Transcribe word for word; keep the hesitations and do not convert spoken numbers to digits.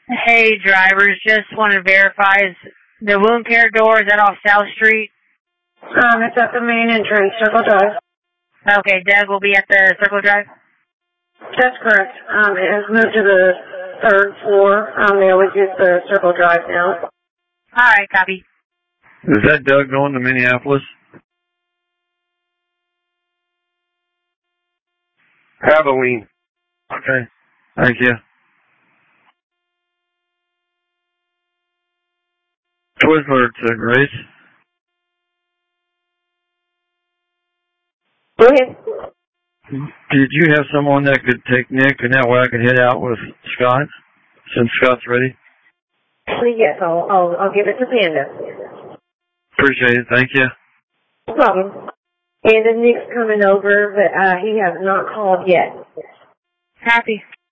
Hey, drivers, just want to verify, is the wound care door, is that off South Street? Um, it's at the main entrance, Circle Drive. Okay, Doug will be at the Circle Drive? That's correct. Um, it has moved to the third floor. Um, they always use the Circle Drive now. Alright, copy. Is that Doug going to Minneapolis? Halloween. Okay. Thank you. Twizzler to Grace. Go ahead. Did you have someone that could take Nick, and that way I could head out with Scott, since Scott's ready? Yes, I'll, I'll, I'll give it to Panda. Appreciate it. Thank you. No problem. And then Nick's coming over, but uh, he has not called yet. Happy.